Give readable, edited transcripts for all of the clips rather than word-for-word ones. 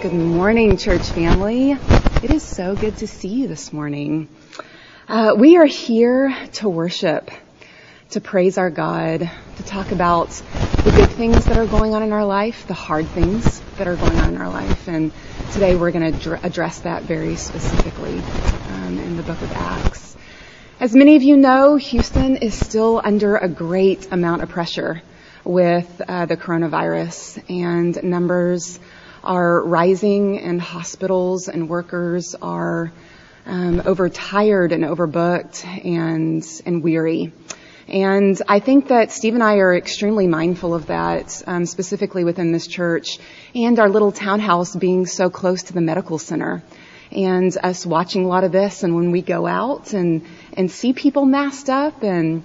Good morning, church family. It is so good to see you this morning. We are here to worship, to praise our God, to talk about the good things that are going on in our life, the hard things that are going on in our life. And today we're going to address that very specifically in the book of Acts. As many of you know, Houston is still under a great amount of pressure with the coronavirus, and numbers are rising, and hospitals and workers are overtired and overbooked and weary. And I think that Steve and I are extremely mindful of that, specifically within this church and our little townhouse being so close to the medical center, and us watching a lot of this. And when we go out and see people masked up and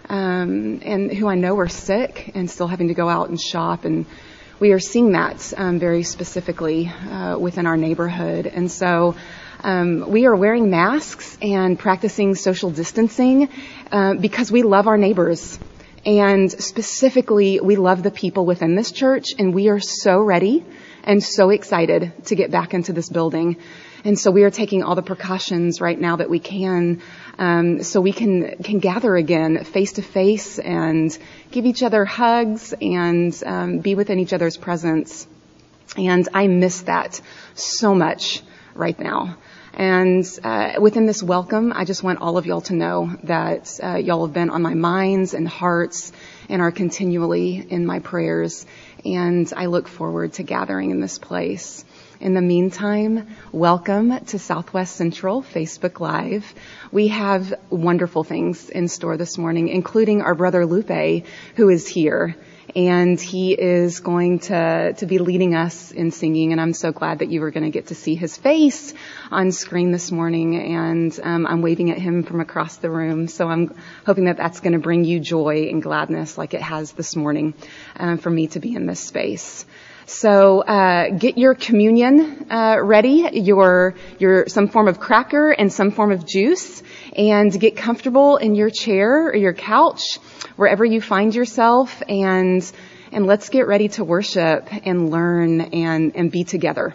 who I know are sick and still having to go out and shop, and we are seeing that very specifically within our neighborhood. And so we are wearing masks and practicing social distancing because we love our neighbors. And specifically, we love the people within this church, and we are so ready and so excited to get back into this building. And so we are taking all the precautions right now that we can, so we can gather again face to face and give each other hugs and be within each other's presence. And I miss that so much right now. And within this welcome, I just want all of y'all to know that y'all have been on my minds and hearts and are continually in my prayers. And I look forward to gathering in this place. In the meantime, welcome to Southwest Central Facebook Live. We have wonderful things in store this morning, including our brother Lupe, who is here. And he is going to be leading us in singing. And I'm so glad that you were going to get to see his face on screen this morning. And I'm waving at him from across the room. So I'm hoping that that's going to bring you joy and gladness like it has this morning for me to be in this space. So get your communion ready, your some form of cracker and some form of juice, and get comfortable in your chair or your couch, wherever you find yourself, and let's get ready to worship and learn and be together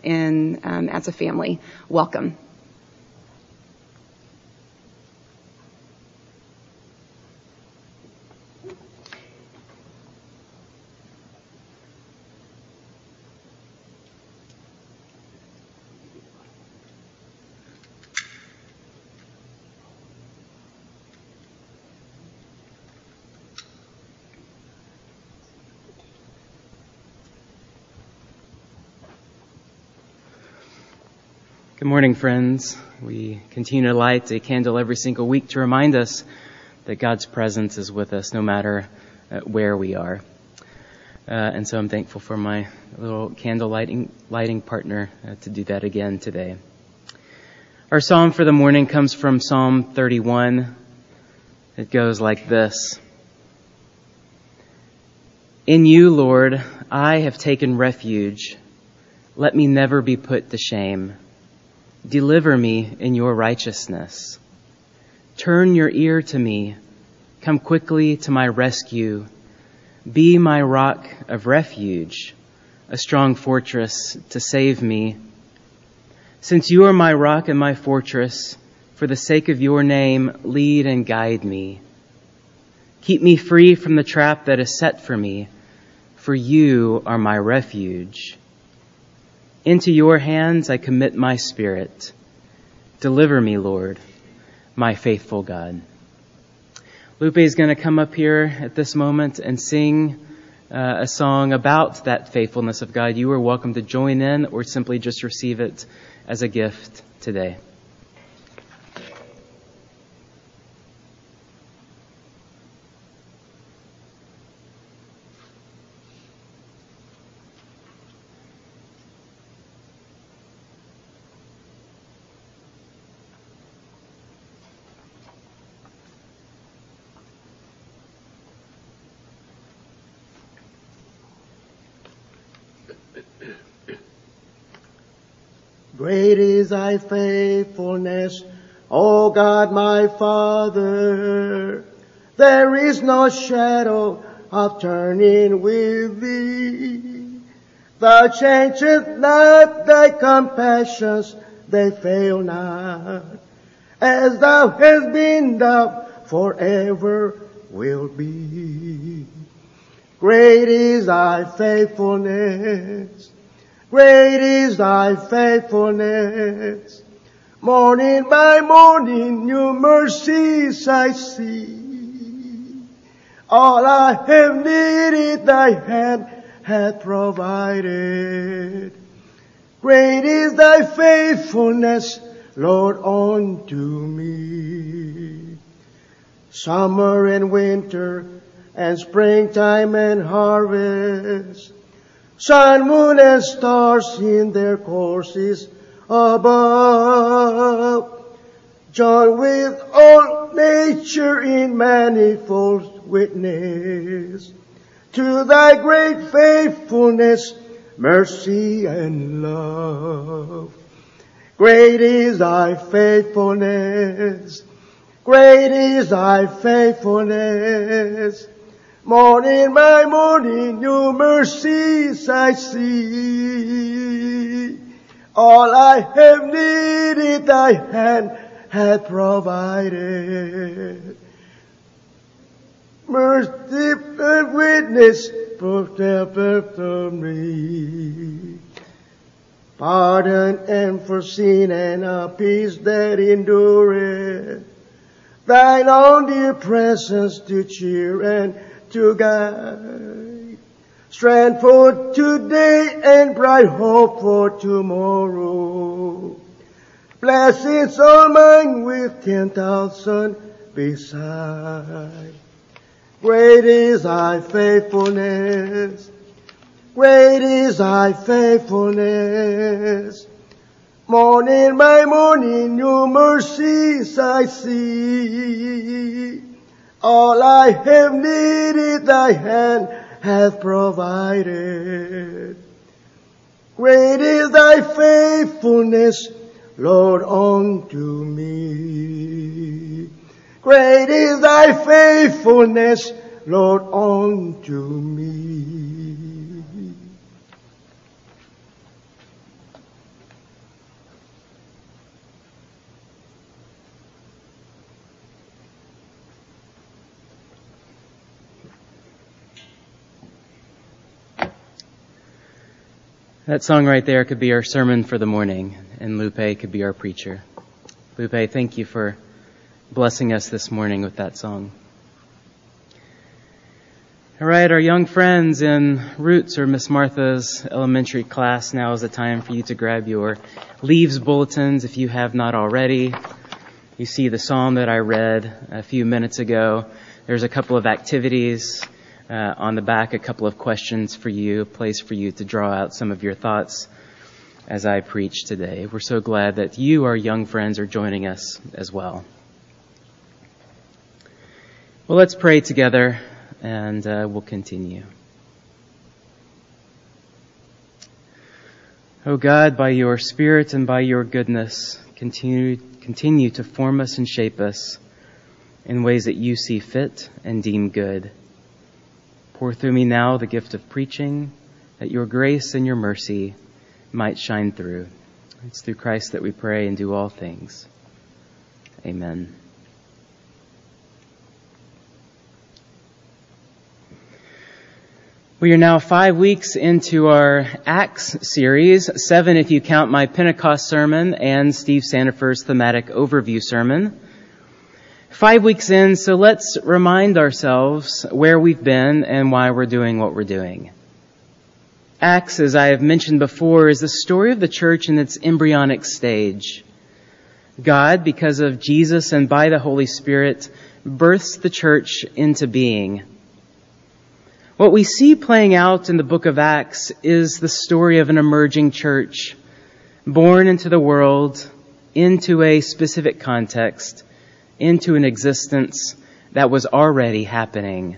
as a family. Welcome. Good morning, friends. We continue to light a candle every single week to remind us that God's presence is with us no matter where we are. And so I'm thankful for my little candle lighting partner to do that again today. Our psalm for the morning comes from Psalm 31. It goes like this. In you, Lord, I have taken refuge. Let me never be put to shame. Deliver me in your righteousness. Turn your ear to me. Come quickly to my rescue. Be my rock of refuge, a strong fortress to save me. Since you are my rock and my fortress, for the sake of your name, lead and guide me. Keep me free from the trap that is set for me, for you are my refuge. Into your hands I commit my spirit. Deliver me, Lord, my faithful God. Lupe is going to come up here at this moment and sing a song about that faithfulness of God. You are welcome to join in or simply just receive it as a gift today. Great is thy faithfulness, O God my Father. There is no shadow of turning with thee. Thou changest not, thy compassions, they fail not. As thou hast been, thou forever will be. Great is thy faithfulness. Great is thy faithfulness. Morning by morning, new mercies I see. All I have needed, thy hand hath provided. Great is thy faithfulness, Lord, unto me. Summer and winter and springtime and harvest, sun, moon, and stars in their courses above, join with all nature in manifold witness to thy great faithfulness, mercy, and love. Great is thy faithfulness. Great is thy faithfulness. Morning by morning, new mercies I see. All I have needed, thy hand hath provided. Mercy and witness protect me. Pardon and foreseen and a peace that endureth. Thine own dear presence to cheer and to guide. Strength for today and bright hope for tomorrow. Blessings all mine with 10,000 beside. Great is thy faithfulness. Great is thy faithfulness. Morning by morning, new mercies I see. All I have needed, thy hand hath provided. Great is thy faithfulness, Lord, unto me. Great is thy faithfulness, Lord, unto me. That song right there could be our sermon for the morning, and Lupe could be our preacher. Lupe, thank you for blessing us this morning with that song. All right, our young friends in Roots or Miss Martha's elementary class, now is the time for you to grab your leaves bulletins if you have not already. You see the psalm that I read a few minutes ago. There's a couple of activities on the back, a couple of questions for you, a place for you to draw out some of your thoughts as I preach today. We're so glad that you, our young friends, are joining us as well. Well, let's pray together, and we'll continue. Oh God, by your Spirit and by your goodness, continue to form us and shape us in ways that you see fit and deem good. Pour through me now the gift of preaching, that your grace and your mercy might shine through. It's through Christ that we pray and do all things. Amen. We are now 5 weeks into our Acts series, 7 if you count my Pentecost sermon and Steve Sandifer's thematic overview sermon. 5 weeks in, so let's remind ourselves where we've been and why we're doing what we're doing. Acts, as I have mentioned before, is the story of the church in its embryonic stage. God, because of Jesus and by the Holy Spirit, births the church into being. What we see playing out in the book of Acts is the story of an emerging church, born into the world, into a specific context, into an existence that was already happening.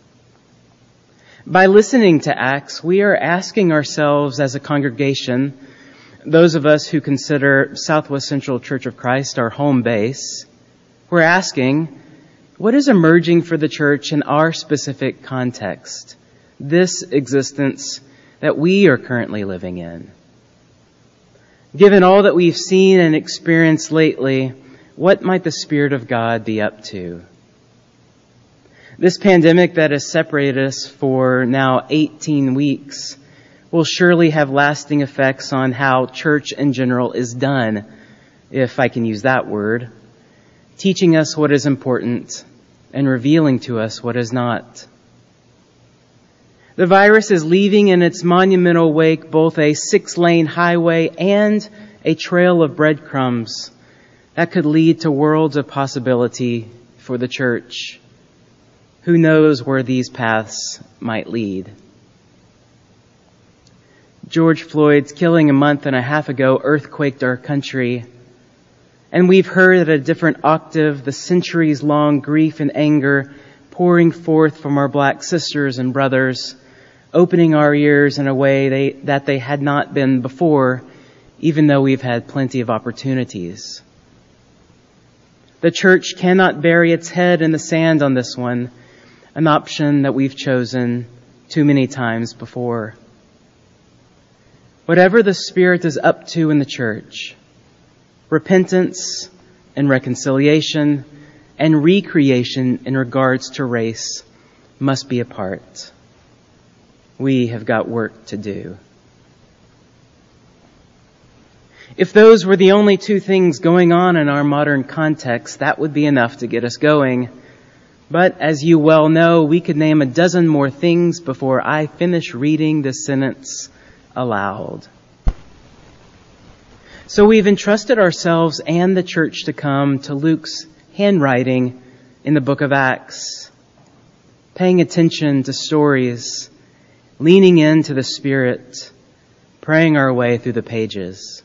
By listening to Acts, we are asking ourselves as a congregation, those of us who consider Southwest Central Church of Christ our home base, we're asking, what is emerging for the church in our specific context? This existence that we are currently living in. Given all that we've seen and experienced lately, what might the Spirit of God be up to? This pandemic that has separated us for now 18 weeks will surely have lasting effects on how church in general is done, if I can use that word, teaching us what is important and revealing to us what is not. The virus is leaving in its monumental wake both a 6-lane highway and a trail of breadcrumbs that could lead to worlds of possibility for the church. Who knows where these paths might lead? George Floyd's killing a month and a half ago earthquaked our country, and we've heard at a different octave the centuries-long grief and anger pouring forth from our black sisters and brothers, opening our ears in a way that they had not been before, even though we've had plenty of opportunities. The church cannot bury its head in the sand on this one, an option that we've chosen too many times before. Whatever the Spirit is up to in the church, repentance and reconciliation and recreation in regards to race must be a part. We have got work to do. If those were the only two things going on in our modern context, that would be enough to get us going. But as you well know, we could name a dozen more things before I finish reading this sentence aloud. So we've entrusted ourselves and the church to come to Luke's handwriting in the book of Acts, paying attention to stories, leaning into the Spirit, praying our way through the pages.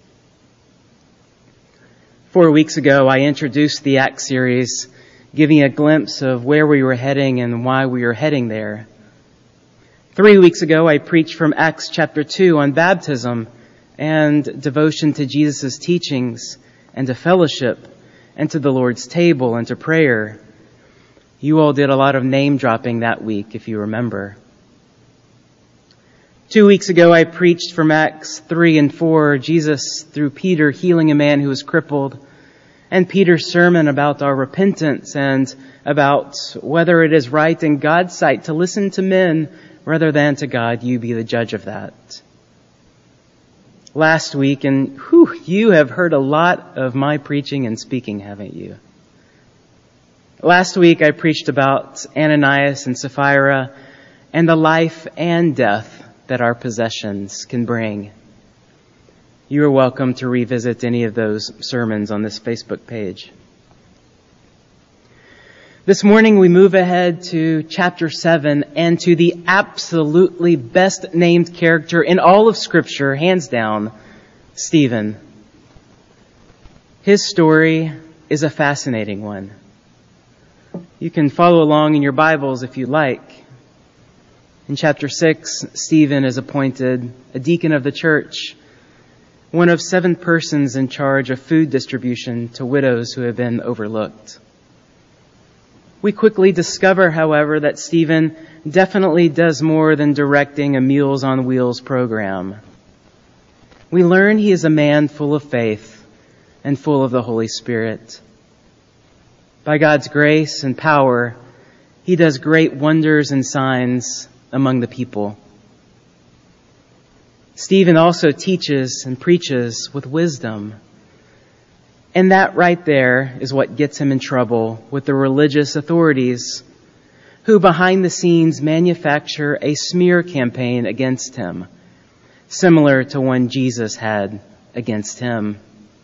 4 weeks ago, I introduced the Acts series, giving a glimpse of where we were heading and why we were heading there. 3 weeks ago, I preached from Acts chapter 2 on baptism and devotion to Jesus' teachings and to fellowship and to the Lord's table and to prayer. You all did a lot of name dropping that week, if you remember. 2 weeks ago, I preached from Acts 3 and 4, Jesus through Peter healing a man who was crippled, and Peter's sermon about our repentance and about whether it is right in God's sight to listen to men rather than to God. You be the judge of that. Last week, and you have heard a lot of my preaching and speaking, haven't you? Last week, I preached about Ananias and Sapphira and the life and death that our possessions can bring. You are welcome to revisit any of those sermons on this Facebook page. This morning we move ahead to chapter 7 and to the absolutely best named character in all of Scripture, hands down, Stephen. His story is a fascinating one. You can follow along in your Bibles if you like. In chapter 6, Stephen is appointed a deacon of the church, one of 7 persons in charge of food distribution to widows who have been overlooked. We quickly discover, however, that Stephen definitely does more than directing a Meals on Wheels program. We learn he is a man full of faith and full of the Holy Spirit. By God's grace and power, he does great wonders and signs among the people. Stephen also teaches and preaches with wisdom. And that right there is what gets him in trouble with the religious authorities who behind the scenes manufacture a smear campaign against him, similar to one Jesus had against him.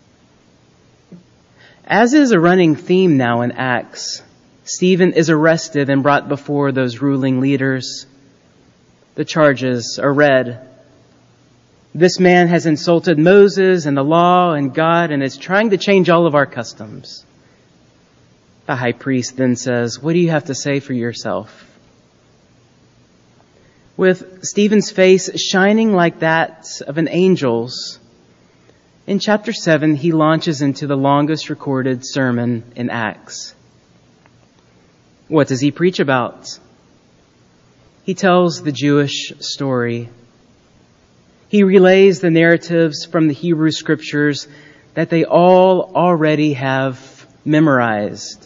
As is a running theme now in Acts, Stephen is arrested and brought before those ruling leaders. The charges are read. This man has insulted Moses and the law and God and is trying to change all of our customs. The high priest then says, "What do you have to say for yourself?" With Stephen's face shining like that of an angel's, in chapter 7 he launches into the longest recorded sermon in Acts. What does he preach about? He tells the Jewish story. He relays the narratives from the Hebrew Scriptures that they all already have memorized.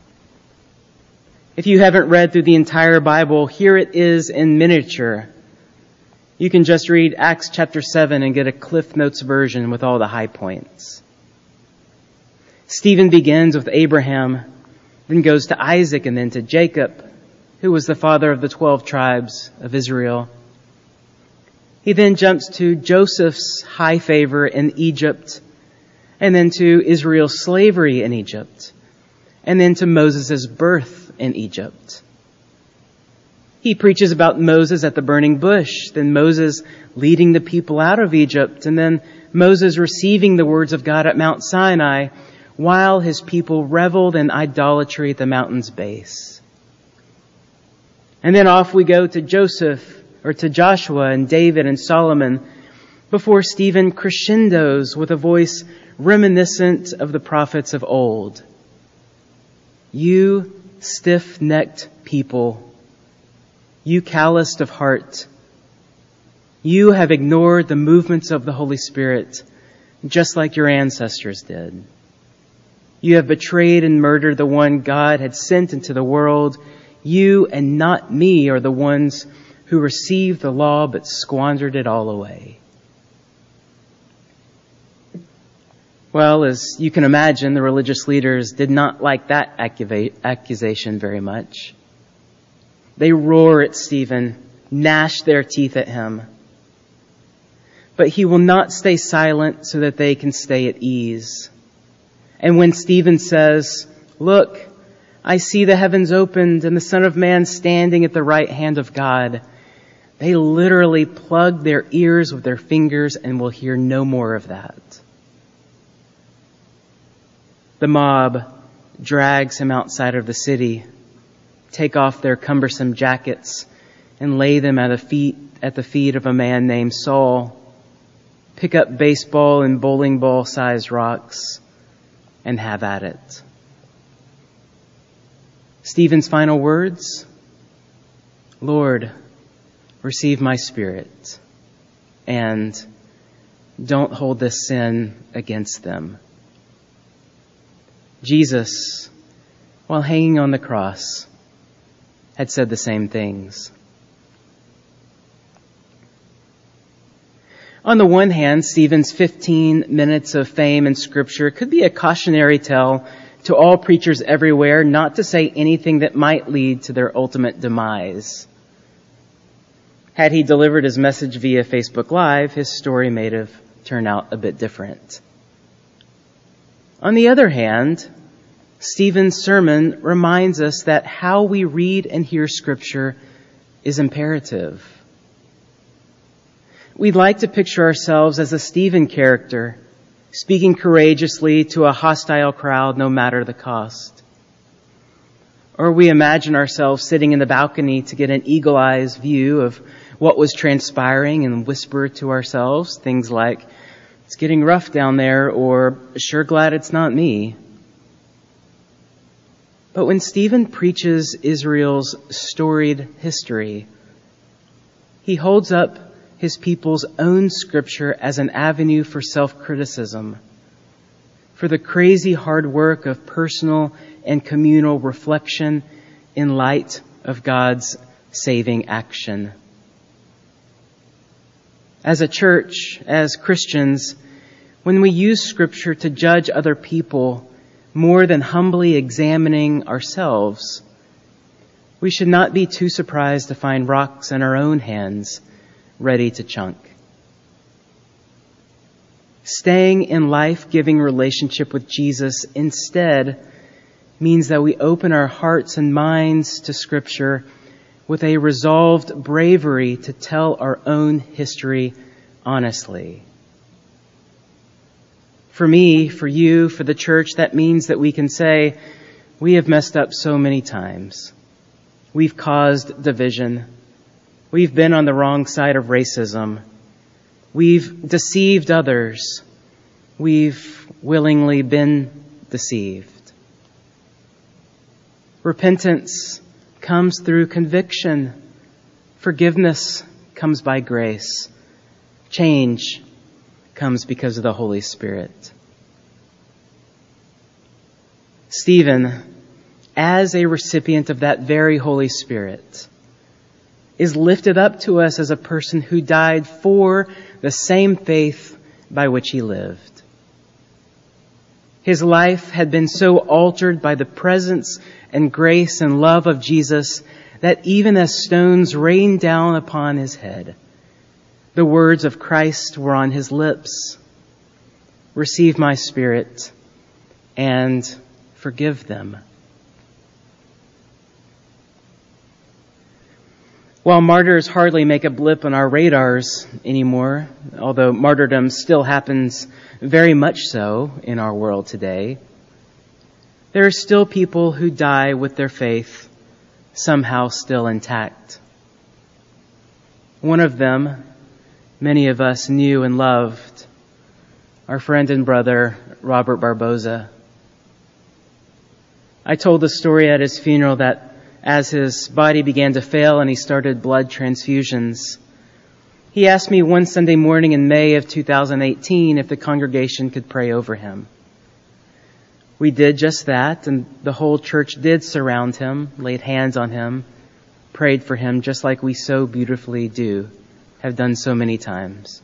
If you haven't read through the entire Bible, here it is in miniature. You can just read Acts chapter 7 and get a Cliff Notes version with all the high points. Stephen begins with Abraham, then goes to Isaac and then to Jacob, who was the father of the 12 tribes of Israel. He then jumps to Joseph's high favor in Egypt, and then to Israel's slavery in Egypt, and then to Moses' birth in Egypt. He preaches about Moses at the burning bush, then Moses leading the people out of Egypt, and then Moses receiving the words of God at Mount Sinai while his people reveled in idolatry at the mountain's base. And then off we go to Joshua and David and Solomon before Stephen crescendos with a voice reminiscent of the prophets of old. You stiff-necked people, you calloused of heart, you have ignored the movements of the Holy Spirit just like your ancestors did. You have betrayed and murdered the one God had sent into the world. You and not me are the ones who received the law but squandered it all away. Well, as you can imagine, the religious leaders did not like that accusation very much. They roar at Stephen, gnash their teeth at him. But he will not stay silent so that they can stay at ease. And when Stephen says, "Look, I see the heavens opened and the Son of Man standing at the right hand of God," they literally plug their ears with their fingers and will hear no more of that. The mob drags him outside of the city, take off their cumbersome jackets, and lay them at the feet of a man named Saul, pick up baseball and bowling ball-sized rocks, and have at it. Stephen's final words, "Lord, receive my spirit, and don't hold this sin against them." Jesus, while hanging on the cross, had said the same things. On the one hand, Stephen's 15 minutes of fame in Scripture could be a cautionary tale to all preachers everywhere not to say anything that might lead to their ultimate demise. Had he delivered his message via Facebook Live, his story may have turned out a bit different. On the other hand, Stephen's sermon reminds us that how we read and hear Scripture is imperative. We'd like to picture ourselves as a Stephen character, speaking courageously to a hostile crowd no matter the cost. Or we imagine ourselves sitting in the balcony to get an eagle-eyed view of what was transpiring and whisper to ourselves things like, "It's getting rough down there," or "Sure glad it's not me." But when Stephen preaches Israel's storied history, he holds up his people's own Scripture as an avenue for self-criticism, for the crazy hard work of personal and communal reflection in light of God's saving action. As a church, as Christians, when we use Scripture to judge other people more than humbly examining ourselves, we should not be too surprised to find rocks in our own hands ready to chunk. Staying in life-giving relationship with Jesus instead means that we open our hearts and minds to Scripture with a resolved bravery to tell our own history honestly. For me, for you, for the church, that means that we can say, we have messed up so many times. We've caused division. We've been on the wrong side of racism. We've deceived others. We've willingly been deceived. Repentance comes through conviction. Forgiveness comes by grace. Change comes because of the Holy Spirit. Stephen, as a recipient of that very Holy Spirit, is lifted up to us as a person who died for the same faith by which he lived. His life had been so altered by the presence and grace and love of Jesus that even as stones rained down upon his head, the words of Christ were on his lips. Receive my spirit and forgive them. While martyrs hardly make a blip on our radars anymore, although martyrdom still happens very much so in our world today, there are still people who die with their faith somehow still intact. One of them, many of us knew and loved, our friend and brother, Robert Barboza. I told the story at his funeral that as his body began to fail and he started blood transfusions, he asked me one Sunday morning in May of 2018 if the congregation could pray over him. We did just that, and the whole church did surround him, laid hands on him, prayed for him, just like we so beautifully have done so many times.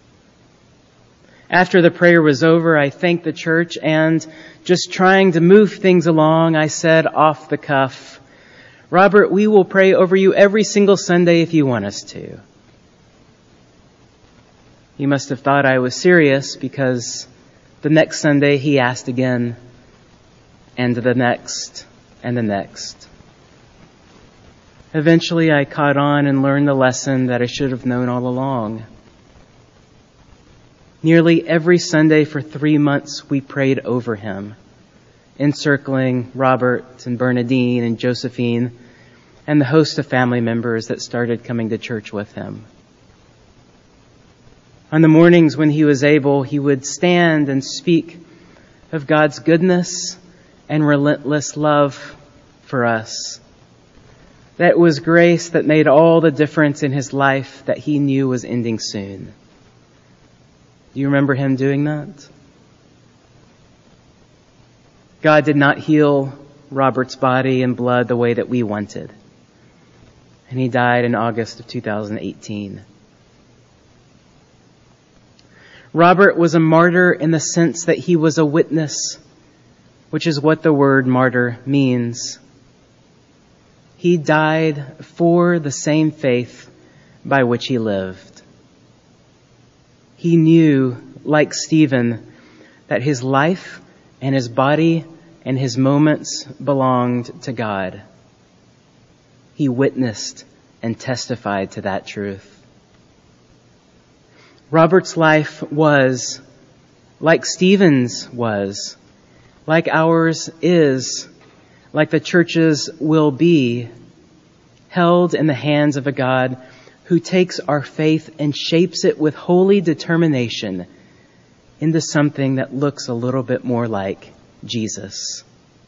After the prayer was over, I thanked the church, and just trying to move things along, I said off the cuff, "Robert, we will pray over you every single Sunday if you want us to." He must have thought I was serious, because the next Sunday he asked again, and the next, and the next. Eventually I caught on and learned the lesson that I should have known all along. Nearly every Sunday for 3 months we prayed over him, encircling Robert and Bernadine and Josephine and the host of family members that started coming to church with him. On the mornings when he was able, he would stand and speak of God's goodness and relentless love for us. That was grace that made all the difference in his life that he knew was ending soon. Do you remember him doing that? God did not heal Robert's body and blood the way that we wanted. And he died in August of 2018. Robert was a martyr in the sense that he was a witness, which is what the word martyr means. He died for the same faith by which he lived. He knew, like Stephen, that his life and his body and his moments belonged to God. He witnessed and testified to that truth. Robert's life was, like Stephen's was, like ours is, like the church's will be, held in the hands of a God who takes our faith and shapes it with holy determination into something that looks a little bit more like Jesus.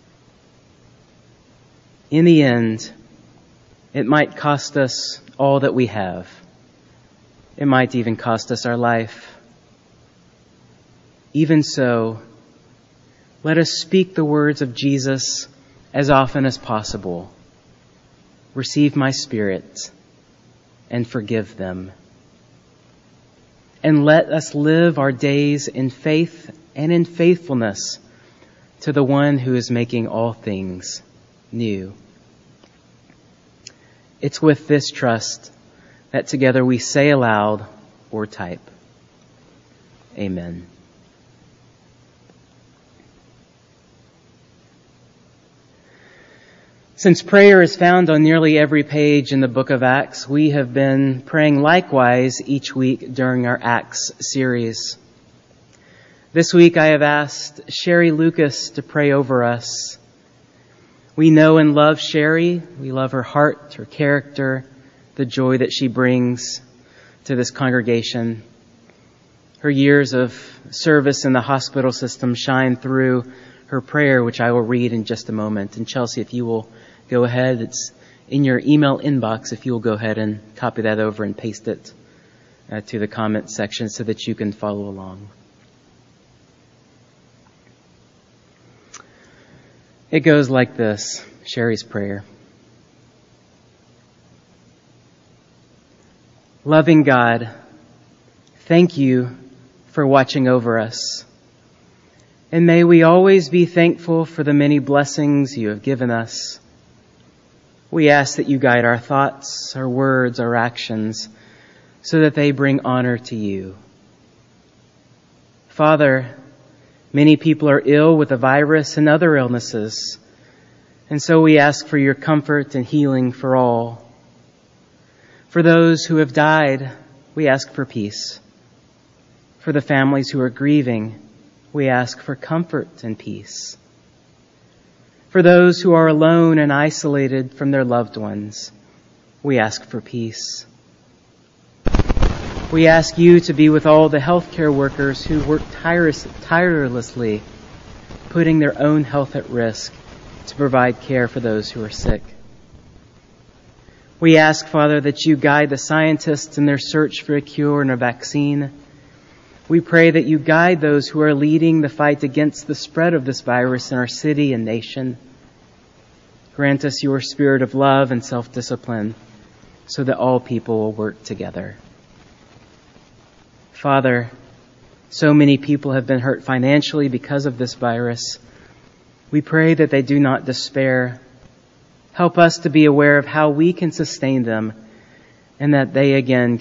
In the end, it might cost us all that we have. It might even cost us our life. Even so, let us speak the words of Jesus as often as possible. Receive my spirit and forgive them. And let us live our days in faith and in faithfulness to the one who is making all things new. It's with this trust that together we say aloud or type, Amen. Since prayer is found on nearly every page in the book of Acts, we have been praying likewise each week during our Acts series. This week I have asked Sherry Lucas to pray over us. We know and love Sherry. We love her heart, her character, the joy that she brings to this congregation. Her years of service in the hospital system shine through her prayer, which I will read in just a moment. And Chelsea, if you will go ahead, it's in your email inbox, if you will go ahead and copy that over and paste it to the comment section so that you can follow along. It goes like this, Sherry's prayer. Loving God, thank you for watching over us. And may we always be thankful for the many blessings you have given us. We ask that you guide our thoughts, our words, our actions, so that they bring honor to you. Father, many people are ill with the virus and other illnesses, and so we ask for your comfort and healing for all. For those who have died, we ask for peace. For the families who are grieving, we ask for comfort and peace. For those who are alone and isolated from their loved ones, we ask for peace. We ask you to be with all the healthcare workers who work tirelessly, putting their own health at risk to provide care for those who are sick. We ask, Father, that you guide the scientists in their search for a cure and a vaccine. We pray that you guide those who are leading the fight against the spread of this virus in our city and nation. Grant us your spirit of love and self-discipline so that all people will work together. Father, so many people have been hurt financially because of this virus. We pray that they do not despair. Help us to be aware of how we can sustain them and that they again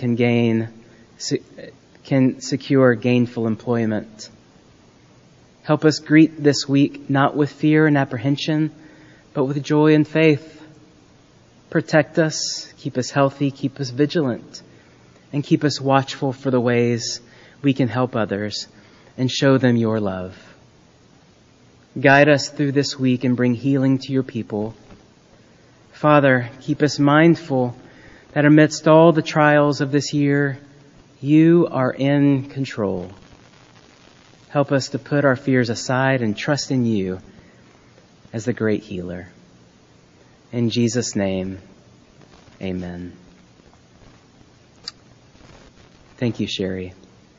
can secure gainful employment. Help us greet this week not with fear and apprehension, but with joy and faith. Protect us, keep us healthy, keep us vigilant, and keep us watchful for the ways we can help others and show them your love. Guide us through this week and bring healing to your people. Father, keep us mindful that amidst all the trials of this year, you are in control. Help us to put our fears aside and trust in you as the great healer. In Jesus' name, amen. Thank you, Sherry.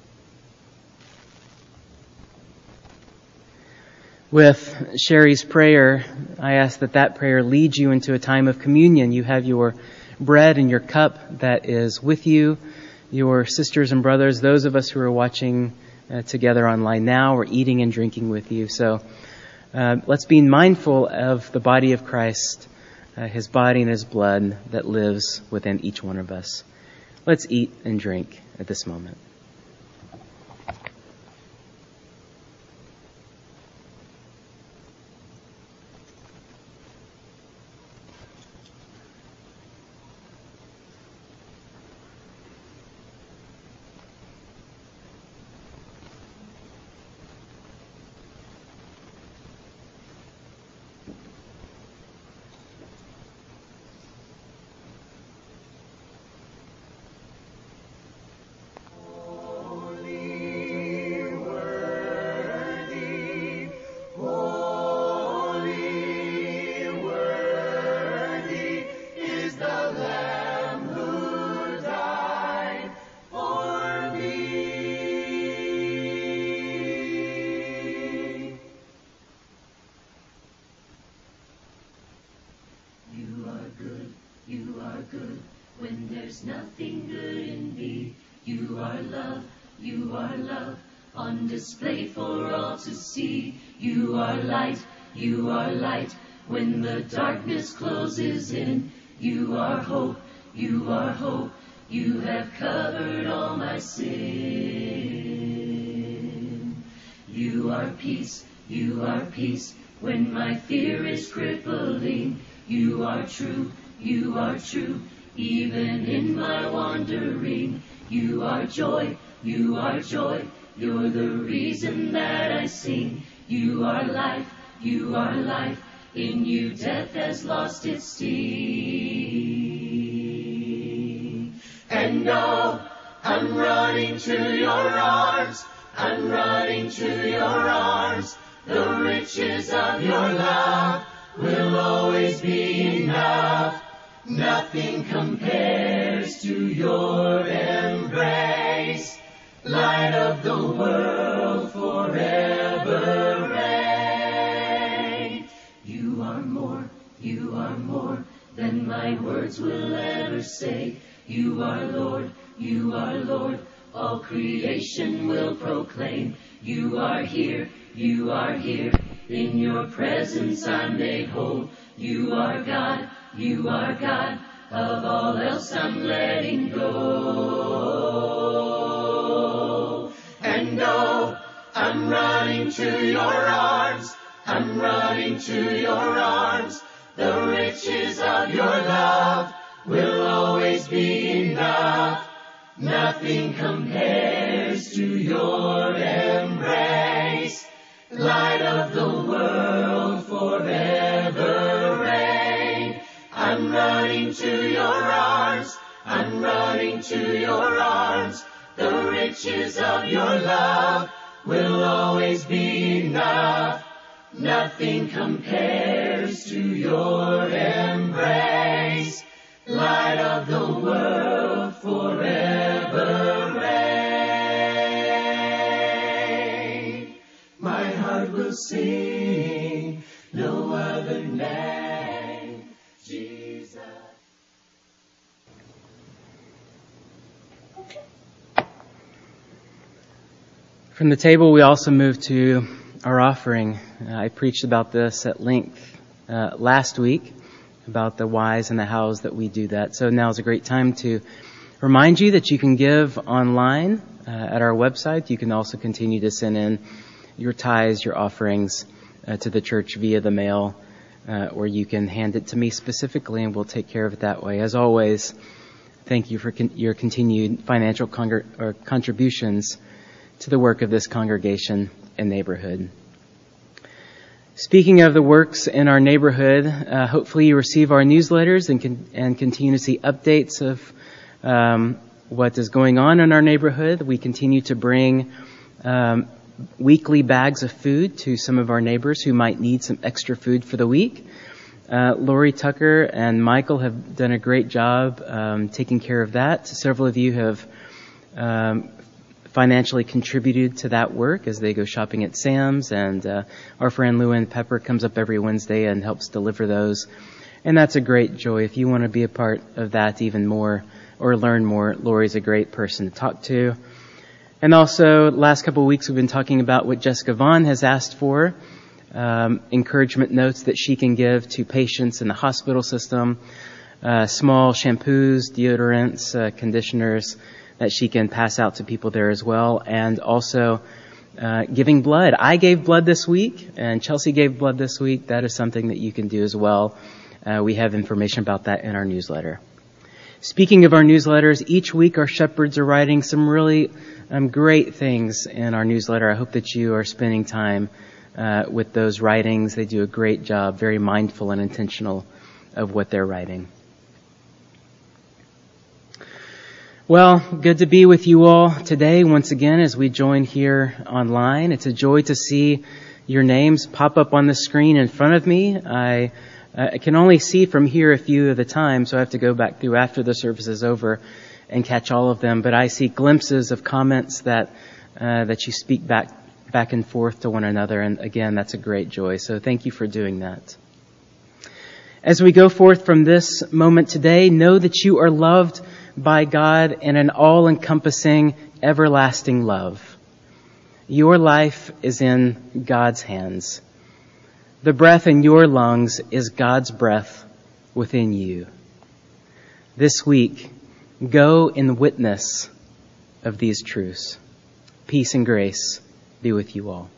With Sherry's prayer, I ask that prayer leads you into a time of communion. You have your bread and your cup that is with you, your sisters and brothers, those of us who are watching together online now, or eating and drinking with you. So let's be mindful of the body of Christ, his body and his blood that lives within each one of us. Let's eat and drink at this moment. Display for all to see. You are light, you are light. When the darkness closes in, you are hope, you are hope. You have covered all my sin. You are peace, you are peace. When my fear is crippling, you are true, you are true. Even in my wandering, you are joy, you are joy. You're the reason that I sing. You are life, you are life. In you death has lost its sting. And no, I'm running to your arms. I'm running to your arms. The riches of your love will always be enough. Nothing compares to your embrace. light of the world forever reign. You are more than my words will ever say. You are Lord, all creation will proclaim. You are here, in your presence I'm made whole. You are God, of all else I'm letting go. And oh, I'm running to your arms, The riches of your love will always be enough. Nothing compares to your embrace. Light of the world forever reign. I'm running to your arms. The riches of your love will always be enough. Nothing compares to your embrace. Light of the world forever reign. My heart will sing no other name, Jesus. From the table, we also move to our offering. I preached about this at length last week, about the whys and the hows that we do that. So now is a great time to remind you that you can give online at our website. You can also continue to send in your tithes, your offerings to the church via the mail, or you can hand it to me specifically and we'll take care of it that way. As always, thank you for your continued financial contributions to the work of this congregation and neighborhood. Speaking of the works in our neighborhood, hopefully you receive our newsletters and continue to see updates of what is going on in our neighborhood. We continue to bring weekly bags of food to some of our neighbors who might need some extra food for the week. Lori Tucker and Michael have done a great job taking care of that. Several of you have financially contributed to that work as they go shopping at Sam's, and our friend Lou Ann Pepper comes up every Wednesday and helps deliver those. And that's a great joy. If you want to be a part of that even more or learn more, Lori's a great person to talk to. And also, last couple of weeks we've been talking about what Jessica Vaughn has asked for, encouragement notes that she can give to patients in the hospital system, small shampoos, deodorants, conditioners that she can pass out to people there as well, and also giving blood. I gave blood this week, and Chelsea gave blood this week. That is something that you can do as well. We have information about that in our newsletter. Speaking of our newsletters, each week our shepherds are writing some really great things in our newsletter. I hope that you are spending time with those writings. They do a great job, very mindful and intentional of what they're writing. Well, good to be with you all today once again as we join here online. It's a joy to see your names pop up on the screen in front of me. I can only see from here a few at a time, so I have to go back through after the service is over and catch all of them. But I see glimpses of comments that you speak back and forth to one another, and again, that's a great joy. So thank you for doing that. As we go forth from this moment today, know that you are loved by God in an all-encompassing, everlasting love. Your life is in God's hands. The breath in your lungs is God's breath within you. This week, go in witness of these truths. Peace and grace be with you all.